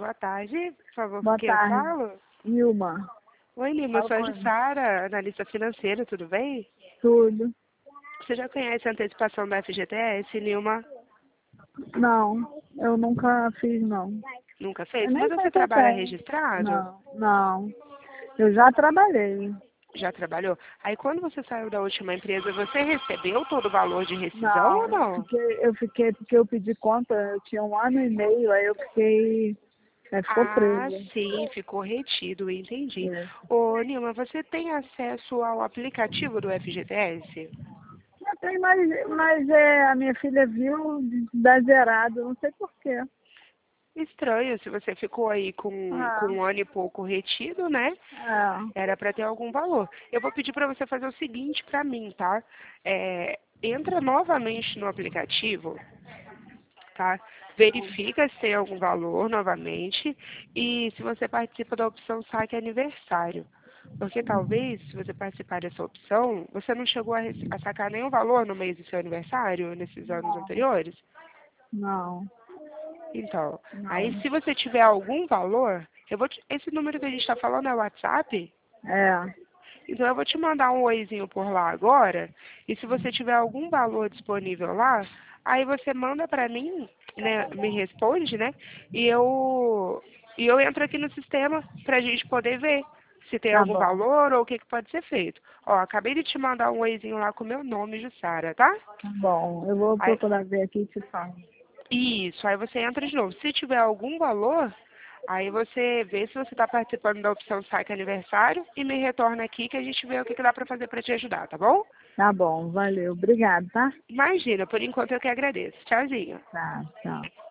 boa tarde. Por favor, com Boa quem eu tarde. falo? Ilma. Oi, Nilma, eu Fala sou a com ele. Jussara, analista financeira, tudo bem? Tudo. Você já conhece a antecipação da FGTS, Nilma? Não, eu nunca fiz, não. Nunca Eu fez? nem Mas sei você se eu trabalha tenho. registrado? Não. Eu já trabalhei. Já trabalhou? Aí quando você saiu da última empresa, você recebeu todo o valor de rescisão ou Não, não? eu fiquei porque eu pedi conta, eu tinha 1 ano e meio, aí eu fiquei. Aí ficou Ah, presa. sim, ficou retido, entendi. É. Ô, Nilma, você tem acesso ao aplicativo do FGTS? Eu tenho, mas a minha filha viu dá zerado, eu não sei porquê. Estranho, se você ficou aí com Ah, 1 ano e pouco retido, né? é. Era para ter algum valor. Eu vou pedir para você fazer o seguinte para mim, tá? Entra novamente no aplicativo, tá? Verifica se tem algum valor novamente e se você participa da opção saque aniversário. Porque talvez, se você participar dessa opção, você não chegou a sacar nenhum valor no mês do seu aniversário, nesses anos Não, anteriores? não, Então, aí não. se você tiver algum valor, esse número que a gente está falando é o WhatsApp? É. Então eu vou te mandar um oizinho por lá agora, e se você tiver algum valor disponível lá, aí você manda para mim, né, me responde, né, e eu entro aqui no sistema para a gente poder ver se tem Tá algum bom. valor ou o que pode ser feito. Ó, acabei de te mandar um oizinho lá com o meu nome, Jussara, tá? Tá bom. Eu vou Aí, procurar ver aqui e te falo. isso, aí você entra de novo. Se tiver algum valor, aí você vê se você está participando da opção Saque Aniversário e me retorna aqui que a gente vê o que dá para fazer para te ajudar, tá bom? Tá bom, valeu. Obrigado, tá? Imagina, por enquanto eu que agradeço. Tchauzinho. Tá, tchau.